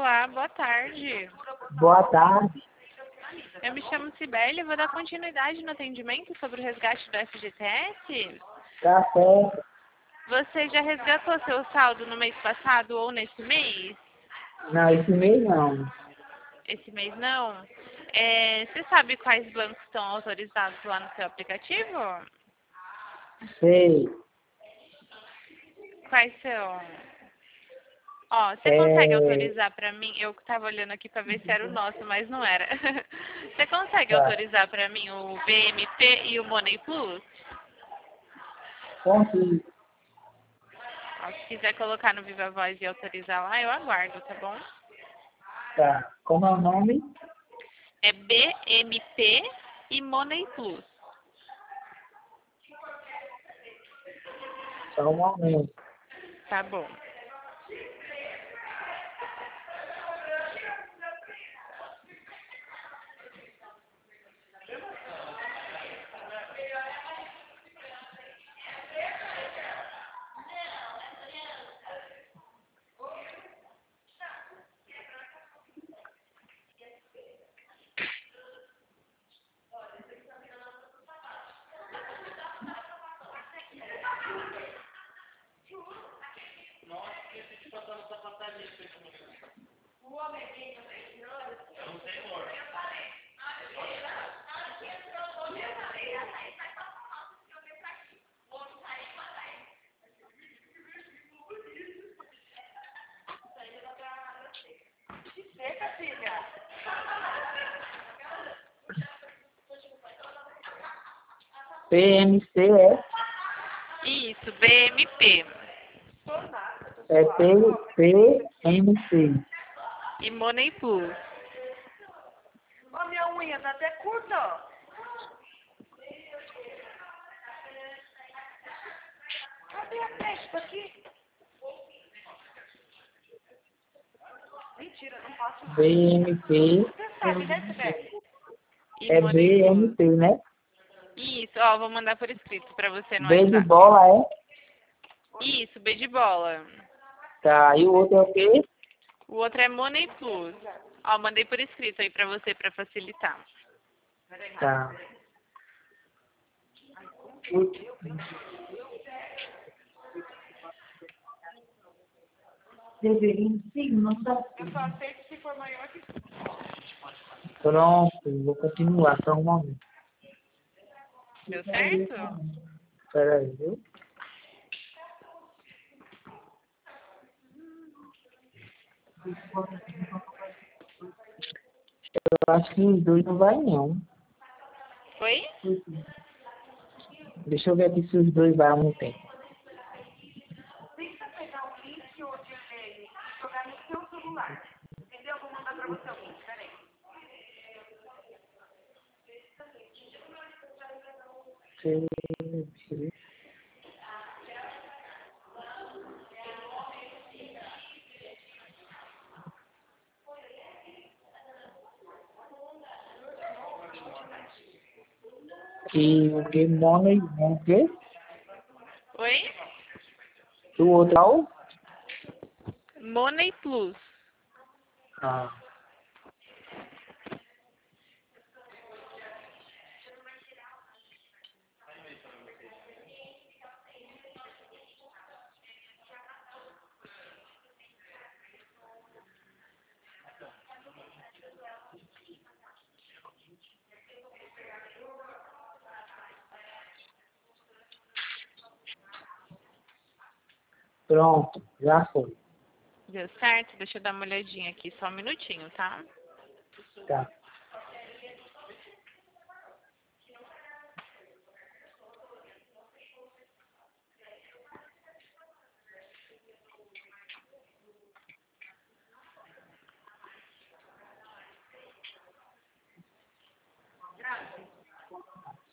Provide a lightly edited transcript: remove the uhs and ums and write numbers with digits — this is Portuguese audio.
Olá, boa tarde. Boa tarde. Eu me chamo Cibele e vou dar continuidade no atendimento sobre o resgate do FGTS. Tá certo. Você já resgatou seu saldo no mês passado ou nesse mês? Não, esse mês não. Esse mês não? Você sabe quais bancos estão autorizados lá no seu aplicativo? Sei. Quais são? Ó, você consegue É, autorizar pra mim? Eu tava olhando aqui pra ver se era o nosso, mas não era. Você consegue tá. autorizar pra mim o BMP e o Money Plus? Consigo. Ó, se quiser colocar no Viva Voz e autorizar lá, eu aguardo, tá bom? Tá. Como é o nome? É BMP e Money Plus. Só um momento. Tá bom. PMC é, Isso, BMP. PMC. E Money Plus. Ó, minha unha tá até curta, ó. Cadê a testa aqui? Mentira, não faço isso. BMC Você sabe, né, Sibeli? E é Money Plus. BMC, né? Isso, ó, vou mandar por escrito pra você no B de WhatsApp. bola é? Isso, B de bola. Tá. E o outro é o quê? O outro é Money Plus. Ó, mandei por escrito aí pra você, pra facilitar. Tá. Não dá. Eu só aceito se for maior que... Pronto, vou continuar. Só um momento. Deu certo? Peraí, viu? Eu acho que os dois não vai não. Foi? Deixa eu ver aqui se os dois vai ao mesmo tempo. Tenta pegar o link ou de e-mail e jogar no seu celular. Entendeu? Vou mandar pra você o link. Peraí. Deixa eu ver. E o que money, o quê? Oi? O outro é o? Money Plus. Ah, pronto, já foi. Deu certo? Deixa eu dar uma olhadinha aqui, só um minutinho, tá? Tá.